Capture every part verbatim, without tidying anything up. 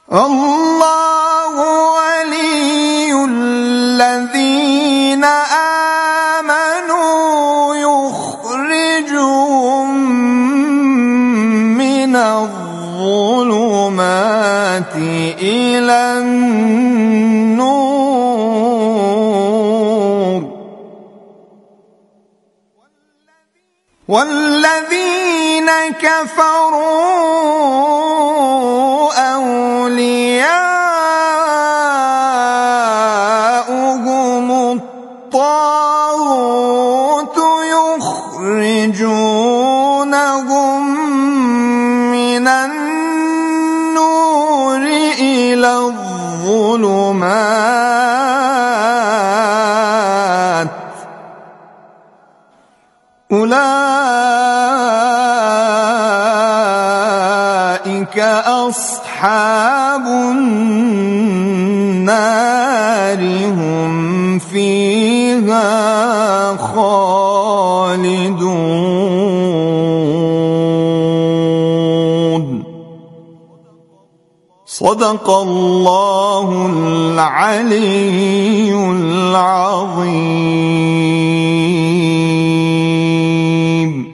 الله ولي الذين آمنوا يخرجهم من الظلمات إلى النور والذين كفروا أولياؤهم الطاغوت يخرجونهم من النور إلى الظلمات أولئك أصحاب النار هم فيها خالدون. صدق الله العلي العظيم.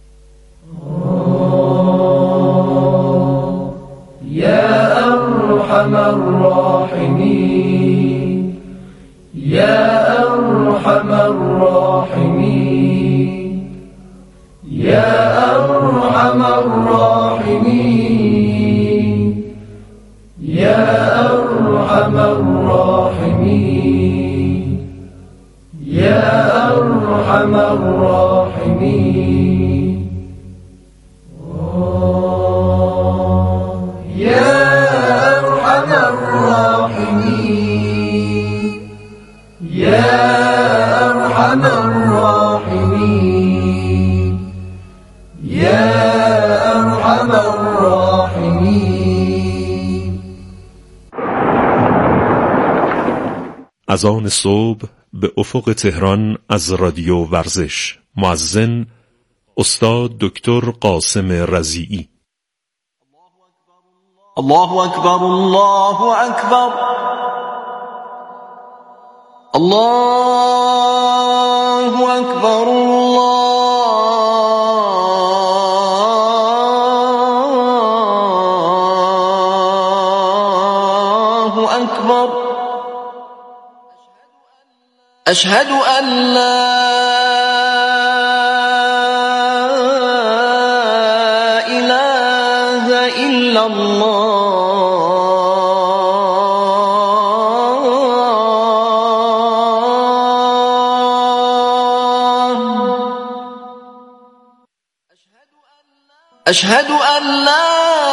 يا أرحم الراحمين يا أرحم الراحمين يا أرحم الراحمين يا أرحم الراحمين يا أرحم الراحمين يا أرحم الراحمين يا أرحم الراحمين يا أرحم الراحمين. از آن صبح به افق تهران از رادیو ورزش، مؤذن استاد دکتر قاسم رضیعی. الله أكبر الله أكبر الله أكبر الله أكبر. أشهد أن لا إله إلا الله أشهد أن لا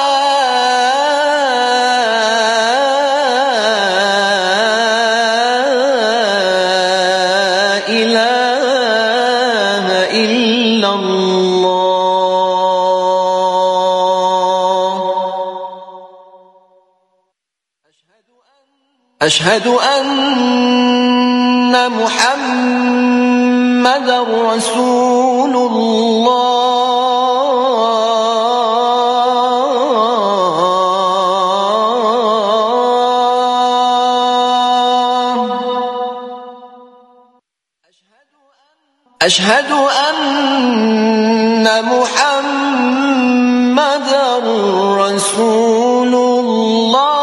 إله إلا الله. أشهد أن محمدا رسول الله. أشهد أن محمدا رسول الله.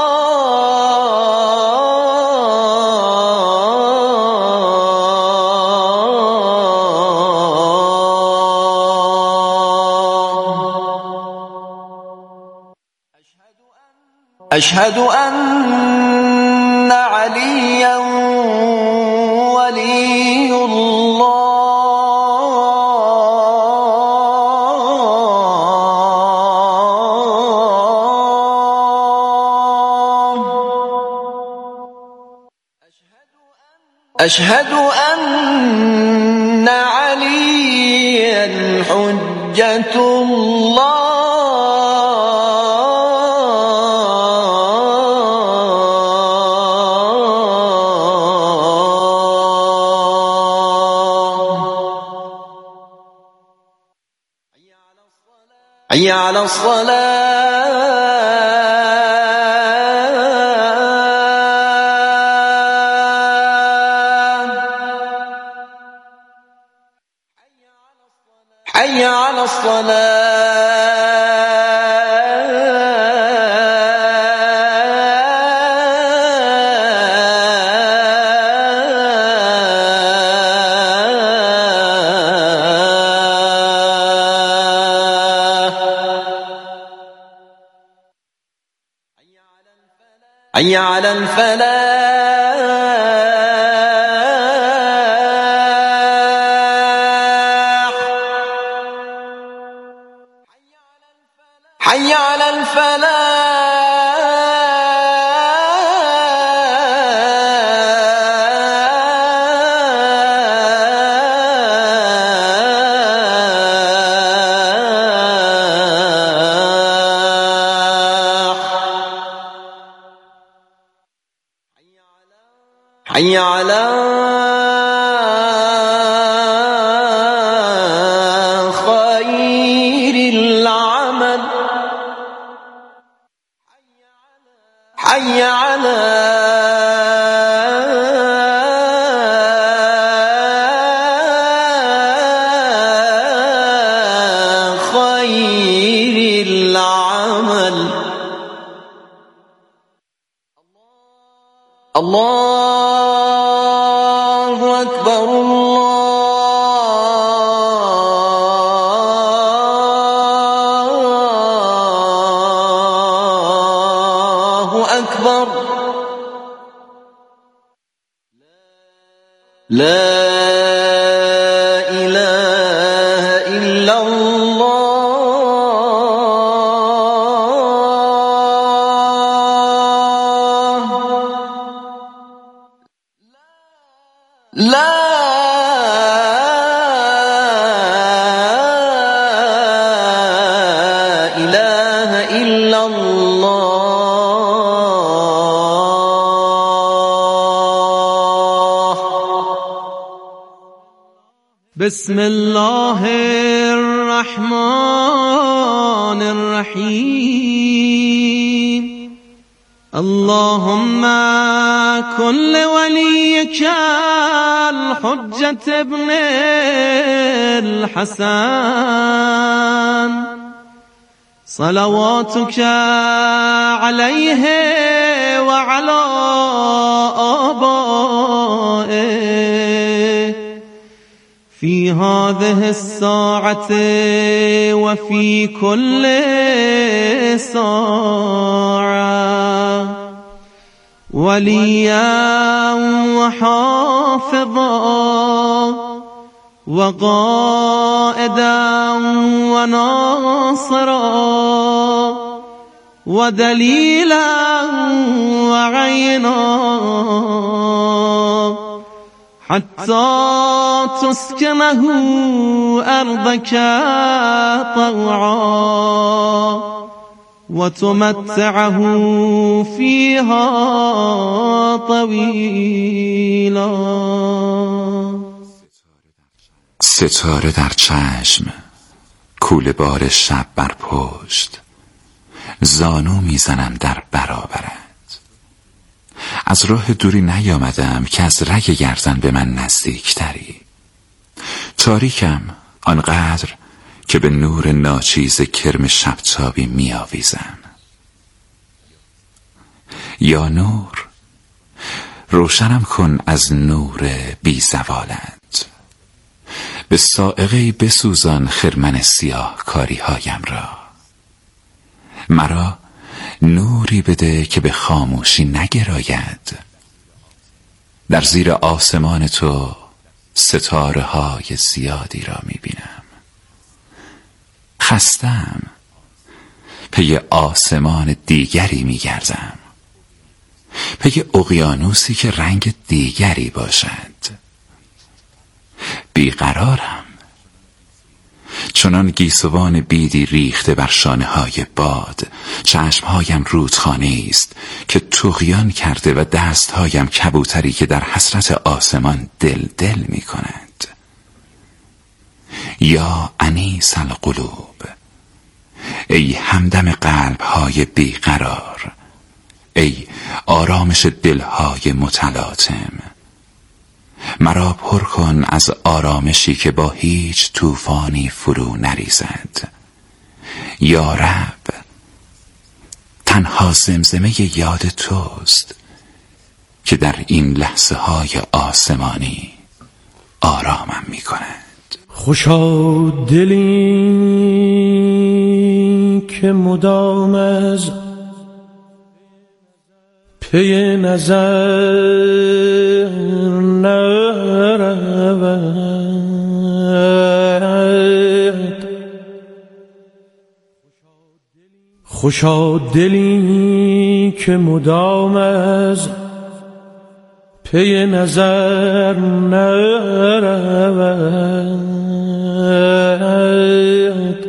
أشهد أن عليا ولي الله. أشهد أن عليا حجة الله. حي على الصلاة على حي على الفلاح حي على حي على خير العمل حي على خير العمل الله أكبر الله أكبر لا إله إلا الله لا إله إلا الله. بسم الله الرحمن الرحيم. اللهم كن لوليك الحجة ابن الحسن صلواتك عليه وعلى آبائه في هذه الساعة وفي كل ساعة وليا وحافظا وقائدا وناصرا ودليلا وعينا حتى تسكنه أرضك طوعا وتمتعه فيها طويلا. ستاره در چشم، کوله بار شب بر پشت، زانو میزنم در برابرت. از راه دوری نیامدم که از رگ گردن به من نزدیکتری. تاریکم آنقدر که به نور ناچیز کرم شبتابی میآویزم. یا نور، روشنم کن از نور بی زوالت. به صاعقه بسوزان خرمن سیاه کاری هایم را. مرا نوری بده که به خاموشی نگراید. در زیر آسمان تو ستاره های زیادی را میبینم. خستم، پی آسمان دیگری میگردم، پی اقیانوسی که رنگ دیگری باشد. بیقرارم، چنان گیسوان بیدی ریخته بر شانه های باد. چشمهایم رودخانه است که طغیان کرده و دستهایم کبوتری که در حسرت آسمان دل دل می کند. یا انیس القلوب، ای همدم قلبهای بیقرار، ای آرامش دلهای متلاطم، مرا پر کن از آرامشی که با هیچ طوفانی فرو نریزد. یا رب، تنها زمزمه یاد توست که در این لحظه های آسمانی آرامم می کند. خوشا دلی که مدام از پی نظر نرود، خوشا دلی که مدام از پی نظر نرود،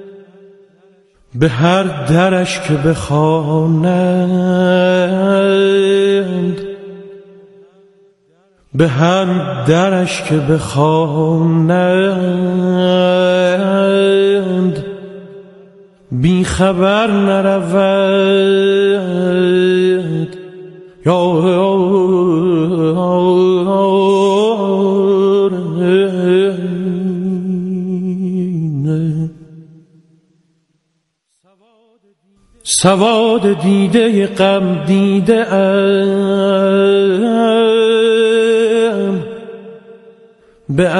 به هر درش که بخوانند، به هر درش که بخوانند، بی خبر نرود. یا سواد دیده غم دیده ام، به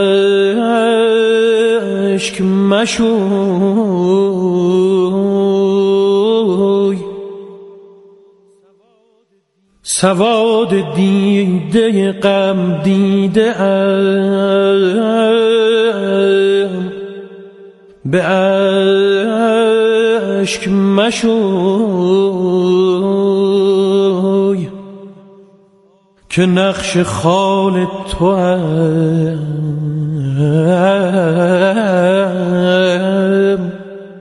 اشک مشوی. سواد دیده غم دیده ام، به اشک مشوی، که نقش خال تو ام،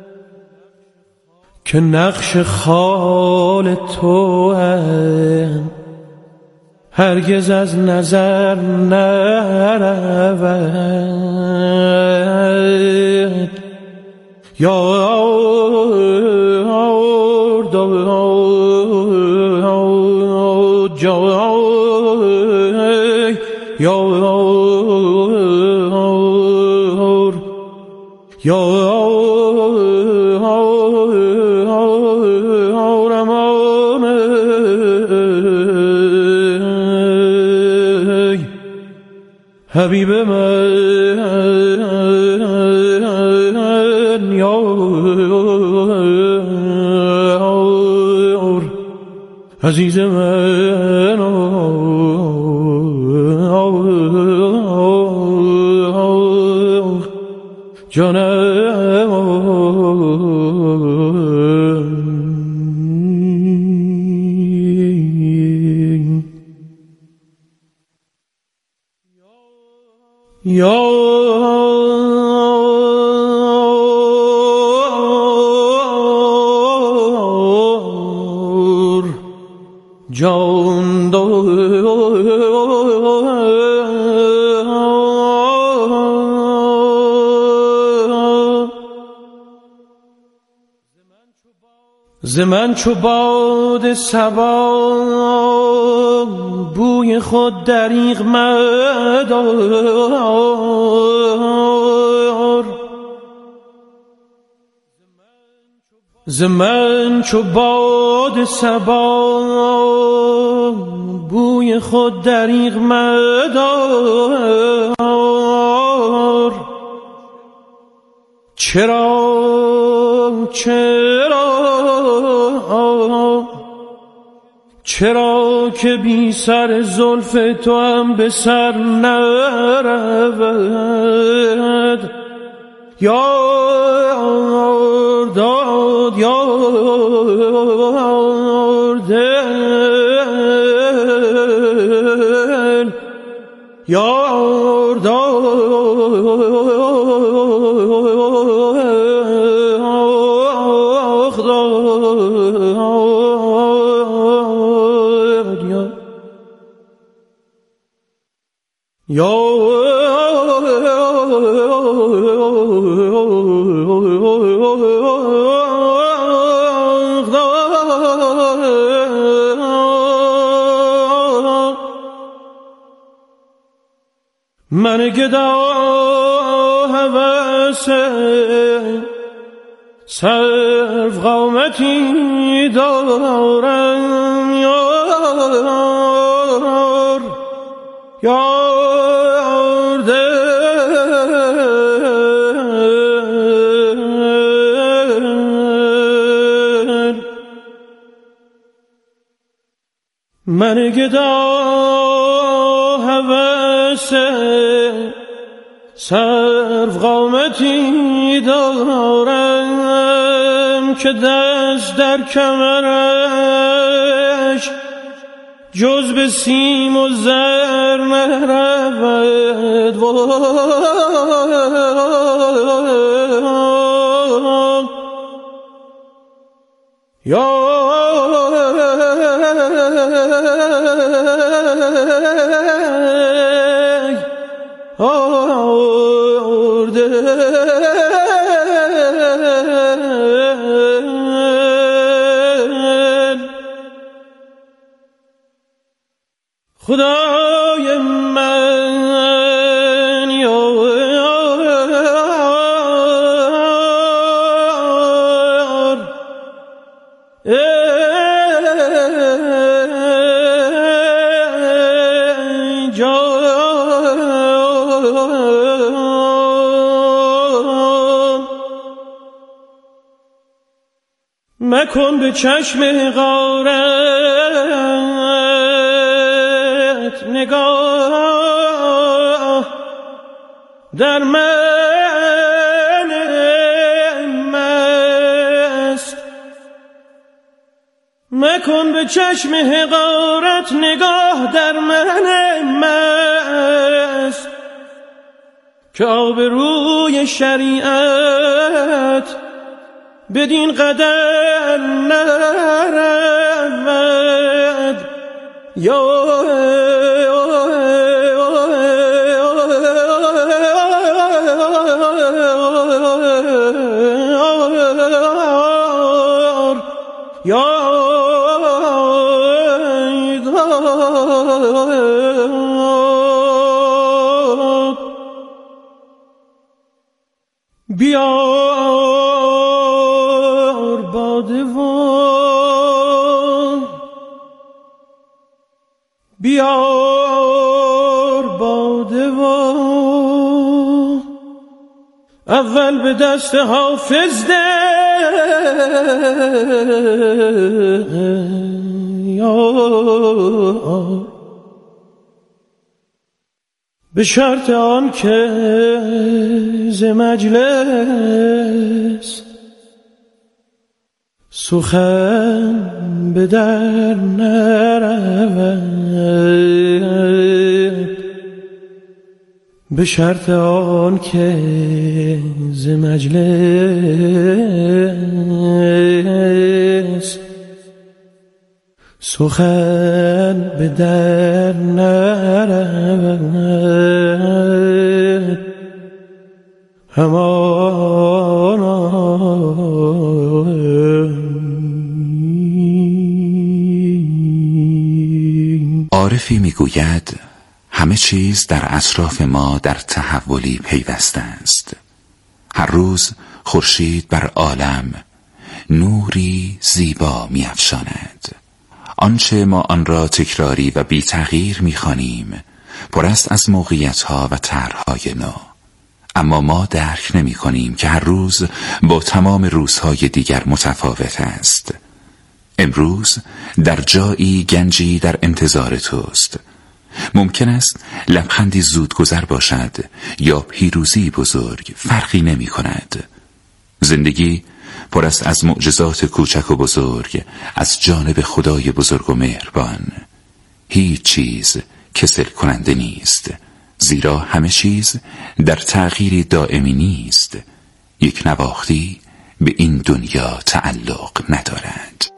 که نقش خال تو ام، هرگز از نظر نرود. یا حبیب من، یار عزیز من، جانم. یا جان ز من چو باد صبا بوی خود دریغ مدار. ز من چو باد صبا بوی خود دریغ مدار. چرا چرا چرا که بی سر زلف تو هم به سر نرود. یار داد یار دل، یار من گدا هوس سرو قامتی دارم یار یار دل من گدا هوس سرو قامتی دارم که دست در کمرش جز به سیم و زر نرود یا خدای من یار ای جان مکن به چشم غارت نگاه در من مست مکن به چشم حقارت نگاه در من مست که آبروی شریعت بدین قدر نرود یا بیار باده و بیار باده و اول به دست حافظ ده یار به شرط آن که ز مجلس سخن به در نرود به شرط آن که ز مجلس سخن به در نرود همانا عارفی میگوید همه چیز در اطراف ما در تحولی پیوسته است. هر روز خورشید بر عالم نوری زیبا می‌افشاند. آنچه ما آن را تکراری و بی تغییر می‌خوانیم پر است از موقعیت‌ها و طرح‌های نو، اما ما درک نمی‌کنیم که هر روز با تمام روزهای دیگر متفاوت است. امروز در جایی گنجی در انتظار توست. ممکن است لبخندی زودگذر باشد یا پیروزی بزرگ، فرقی نمی کند. زندگی پر است از معجزات کوچک و بزرگ از جانب خدای بزرگ و مهربان. هیچ چیز کسل کننده نیست، زیرا همه چیز در تغییری دائمی نیست. یک نواختی به این دنیا تعلق ندارد.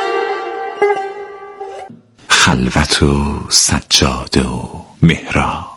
خلوت و سجاده و محراب.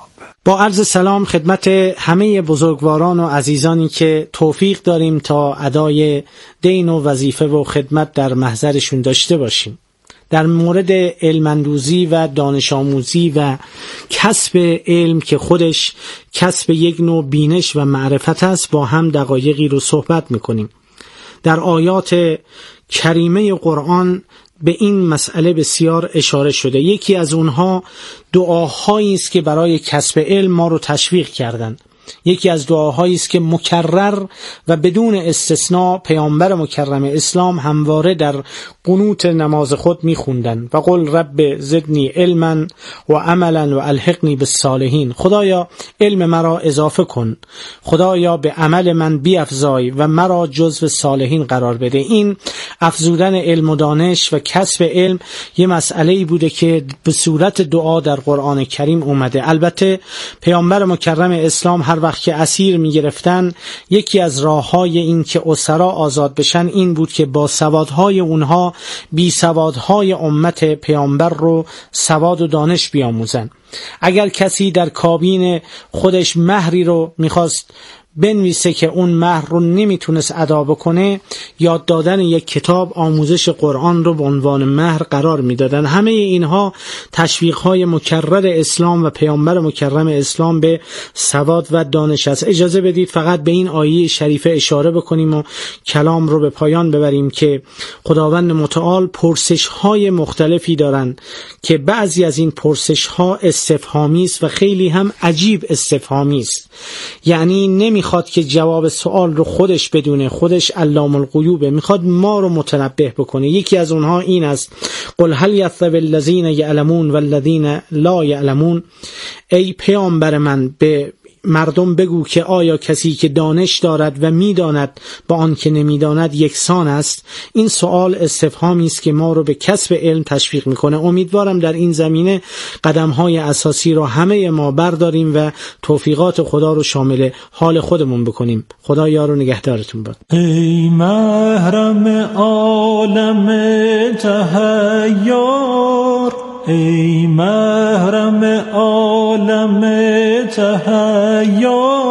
با عرض سلام خدمت همه بزرگواران و عزیزانی که توفیق داریم تا ادای دین و وظیفه و خدمت در محضرشون داشته باشیم. در مورد علم اندوزی و دانش آموزی و کسب علم که خودش کسب یک نوع بینش و معرفت است با هم دقایقی رو صحبت میکنیم. در آیات کریمه قرآن به این مسئله بسیار اشاره شده. یکی از اونها دعاهایی است که برای کسب علم ما رو تشویق کردند. یکی از دعاهایی است که مکرر و بدون استثناء پیامبر مکرم اسلام همواره در قنوت نماز خود می‌خواندند و قل رب زدنی علما و عملا و الحقنی بالصالحین. خدایا علم مرا اضافه کن، خدایا به عمل من بیفزای و مرا جزو صالحین قرار بده. این افزودن علم و دانش و کسب علم یه مسئله‌ای بوده که به صورت دعا در قرآن کریم اومده. البته پیامبر مکرم اسلام هر وقت که اسیر می گرفتن یکی از راه‌های این که اسرا آزاد بشن این بود که با سوادهای اونها بی سوادهای امت پیامبر رو سواد و دانش بیاموزن. اگر کسی در کابین خودش مهری رو میخواست بنویسه که اون مهر رو نمیتونست ادا بکنه، یاد دادن یک کتاب آموزش قرآن رو به عنوان مهر قرار میدادن. همه اینها تشویق‌های مکرر اسلام و پیامبر مکرم اسلام به سواد و دانش است. اجازه بدید فقط به این آیه شریفه اشاره بکنیم و کلام رو به پایان ببریم که خداوند متعال پرسش‌های مختلفی دارن که بعضی از این پرسش‌ها استفهامی است و خیلی هم عجیب استفهامی است. یعنی نمی میخواد که جواب سوال رو خودش بدونه، خودش علام الغیوبه، میخواد ما رو متنبه بکنه. یکی از اونها این است: قل هل یستوی الذین یعلمون والذین لا یعلمون. ای پیامبر من به مردم بگو که آیا کسی که دانش دارد و میداند با آن که نمیداند یکسان است؟ این سوال استفهامی است که ما رو به کسب علم تشویق میکنه. امیدوارم در این زمینه قدم‌های اساسی رو همه ما برداریم و توفیقات خدا رو شامل حال خودمون بکنیم. خدا یار و نگهدارتون باد. ای محرم عالم تحیر، ای محرم عالم تحیر،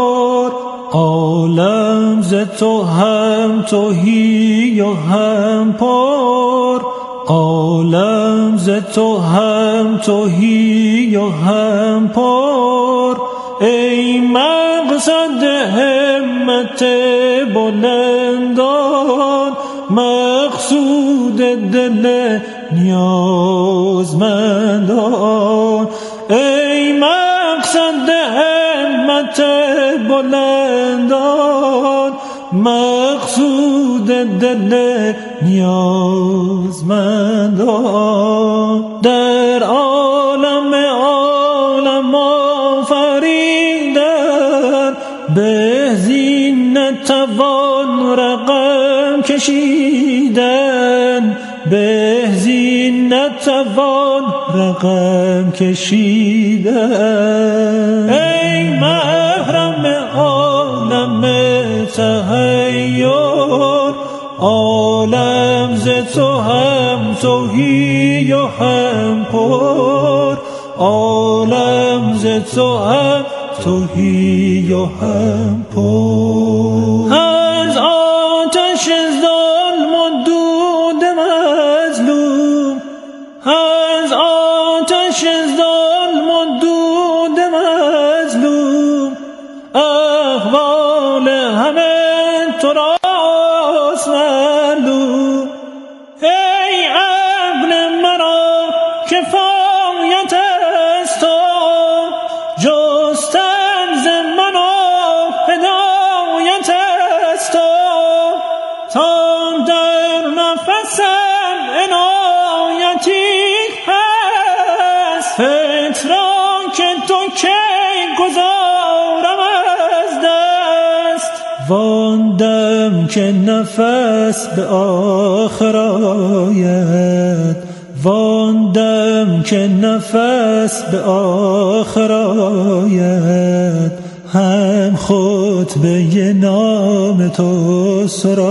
عالم ز تو هم تهی و هم پر، عالم ز تو هم تهی و هم پر. ای مقصد همت بلندان، مقصود دل نیازمندان. ای مقصد همت بلندان، مقصود دل نیازمندان. در عالم عالم آفریدن، به زین نتوان رقم کشیدن، به زین نتوان رقم کشیدن. ای محرم عالم تحیر، عالم ز تو هم تهی و هم پر، عالم ز تو هم تهی و هم پر. از آتش ظلم و دود مظلوم، از آتش ظلم و دود مظلوم، احوال همه تو راست معلوم. ای عقل مرا کفایت است تو، جستن ز من و هدایت است تو، تا در نفسم عنایتی هست. فتراک تو کی گذارم از دست، واندم که نفس به آخر آید، واندم که نفس به آخر آید. هم خطبه نام تو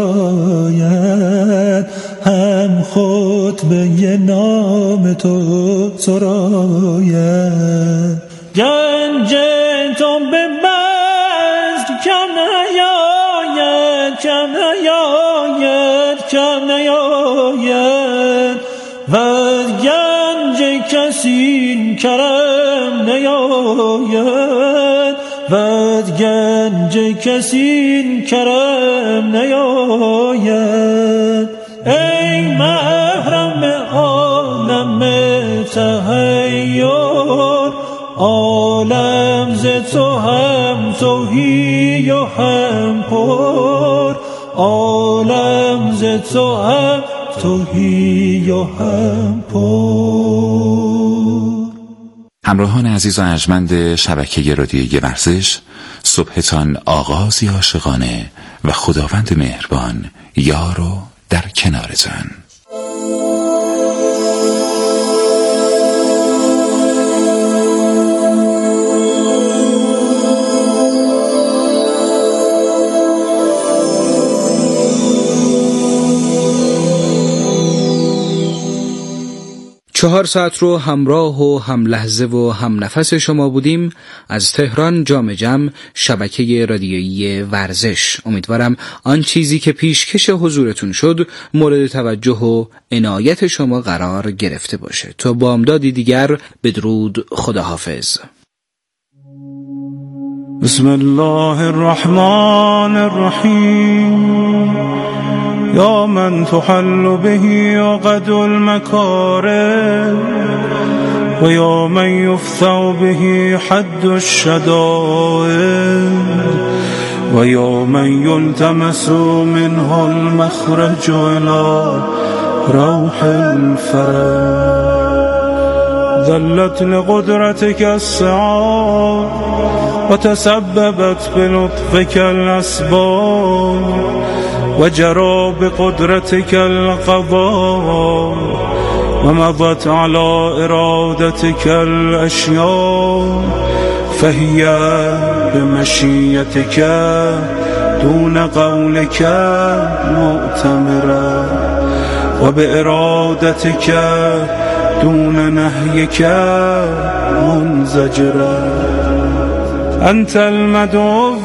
سراید، هم خطبه نام تو سراید. گنج به بست کم نیاید کم نیاید کم نیاید و از گنج کسی کرم نیاید و از گنج کسی کرم نیاید. ای محرم عالم تحیر عالم ز تو هم تهی و هم پر عالم ز تو هم تهی و هم پر. همراهان عزیز و ارجمند شبکه رادیویی ورزش، صبحتان آغازی عاشقانه و خداوند مهربان یار و در کنارتان. چهار ساعت رو همراه و هم لحظه و هم نفس شما بودیم از تهران جام جم شبکه رادیویی ورزش. امیدوارم آن چیزی که پیشکش حضورتون شد مورد توجه و عنایت شما قرار گرفته باشه. تا بامدادی دیگر بدرود، خداحافظ. بسم الله الرحمن الرحیم. یا من تحل به عقد المکارم و یا من یفتح به حد الشدائد و یا من یلتمس منه المخرج الى روح الفرج. ذلت لقدرتك السعاد و تسببت بلطفك الاسباب و جرى بقدرتك القضاء و مضت على ارادتك الاشیاء فهي بمشیتك دون قولك مؤتمرة و بارادتك دون نهيك منزجرة. أنت المدعو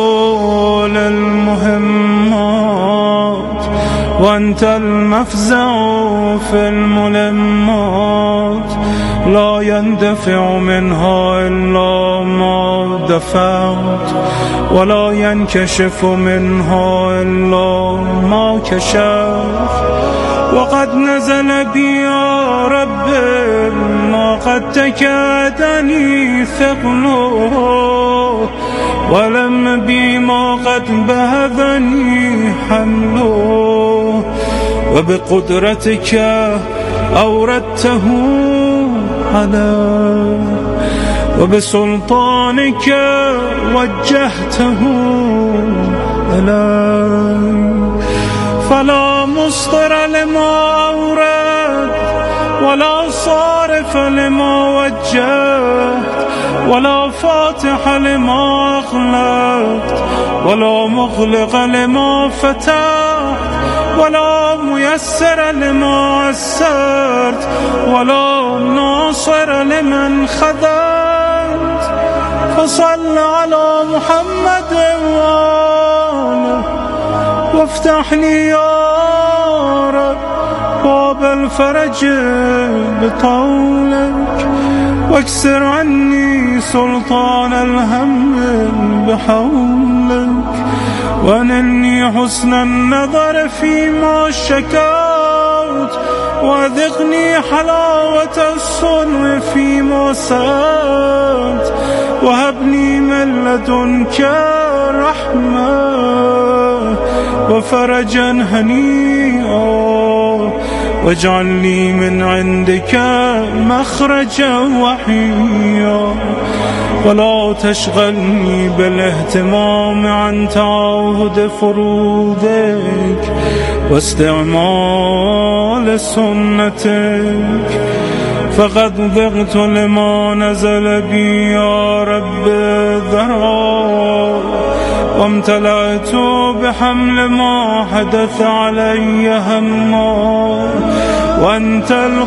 للمهمات وأنت المفزع في الملمات لا يندفع منها إلا ما دفعت ولا ينكشف منها إلا ما كشفت. وقد نزل بي يا رب ما قد تكادني ثقله ولم بي ما قد بهذني حمله وبقدرتك أوردته علي وبسلطانك وجهته إلي فلا مصدر لما أورد ولا صارف لما وجهت ولا فاتح لما أغلقت ولا مغلق لما فتحت ولا ميسر لما عسرت ولا ناصر لمن خذلت. فصل على محمد وآله وافتح لي يا رب باب الفرج بطولك واكسر عني سلطان الهم بحولك وانني حسن النظر فيما شكوت وذقني حلاوة الصنع فيما سألت وهبني من لدنك رحمة وفرجا هنيئا واجعل لي من عندك مخرجا وحيا ولا تشغلني بالاهتمام عن تعاهد فروضك واستعمال سنتك فقد ضغط لما نزل بي يا رب ذرا وامتلأت بحمل ما حدث علي هما وأنت